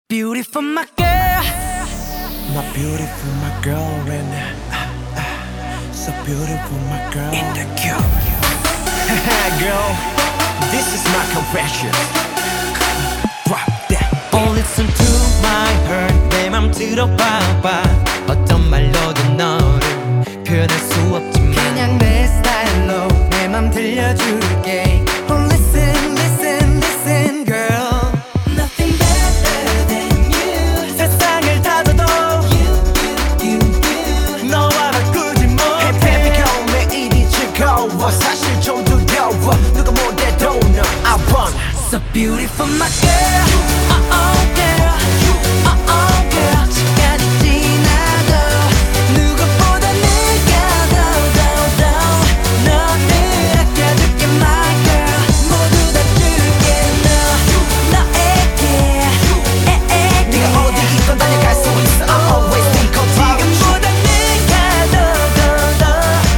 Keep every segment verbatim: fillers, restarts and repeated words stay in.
beautiful, my girl. My beautiful, my girl, and uh, uh, so beautiful, my girl. In the cube. Girl, this is my confession. Drop that. Oh, listen to my heart. 내 맘 들어봐봐. 어떤 말로도 너를 표현할 수 없지만 그냥 내 스타일로 내 맘 들려줄게. Oh, listen, listen, listen, girl. Nothing better than you. 세상을 다 둬도 you, you, you, you. 너와 바꾸지 못해. Hey baby girl, 매일이 즐거워. 사실 좀 두려워. 누가 못해도 너 I want. So beautiful, my girl. Oh, oh, girl. Oh, oh, girl. 시간이 지나도 누구보다 네가 더, 더, 더 너를 아껴줄게, my girl. 모두 다 줄게, 너, 너에게. 에에게. 네가 어디 있건 달려갈 수 있어. I'll always be control. 지금보다 네가 더, 더, 더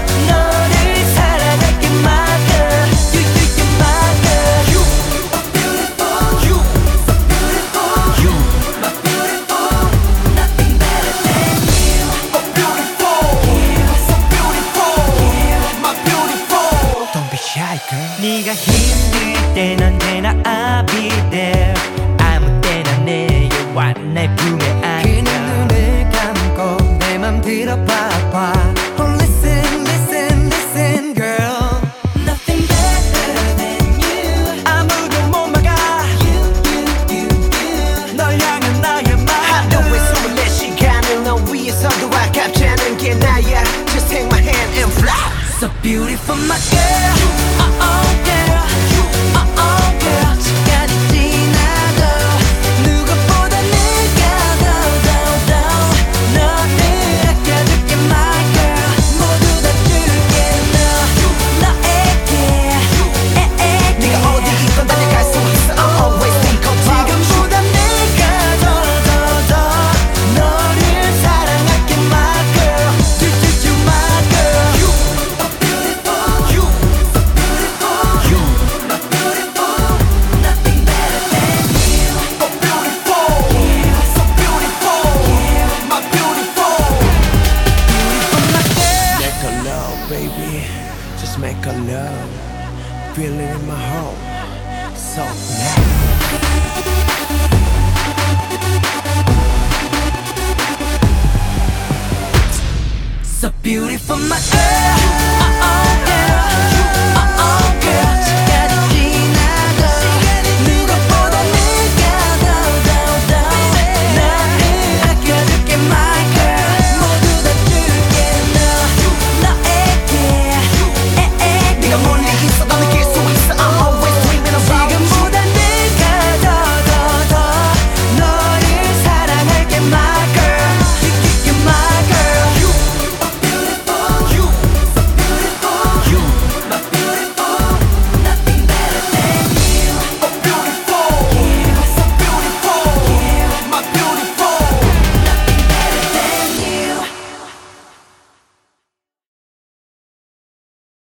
너를 사랑할게, my girl. You, you, you, my girl. You, oh, beautiful. You, so beautiful. You, my beautiful. Nothing better than you. Oh beautiful, so beautiful, my beautiful. Don't be shy, girl. 네가 힘들 땐 언제나 I'll be there. 아무 때나 내려와 내 품에 안겨. 그냥 눈을 감고 내 맘 들어봐봐. Oh, listen, listen, listen, girl. Nothing better than you. 아무도 못 막아. You, you, you, you. 널 향한 나의 하루에 마음. 스물네 시간을 너 위해서도 아깝지 않은 게 나야. Just take my hand and fly. So beautiful, my girl. Oh, oh, girl. Oh, oh, girl. 시간이 지나도 누구보다 네가 더, 더, 더 너를 아껴줄게, my girl. 모두 다 줄게, 너, 너에게. 에에게. 네가 어디 있건 달려갈 수 있어. I'll always be control. 지금보다 네가 더, 더, 더 너를 사랑할게, my girl. You, you, you, my girl. You, oh, beautiful. You, so beautiful. You, my beautiful. Nothing better than you. Oh beautiful, so beautiful, my beautiful. Beautiful, my girl. Make a love, baby. Just make a love. Feel it in my heart. So nice. So beautiful, my girl.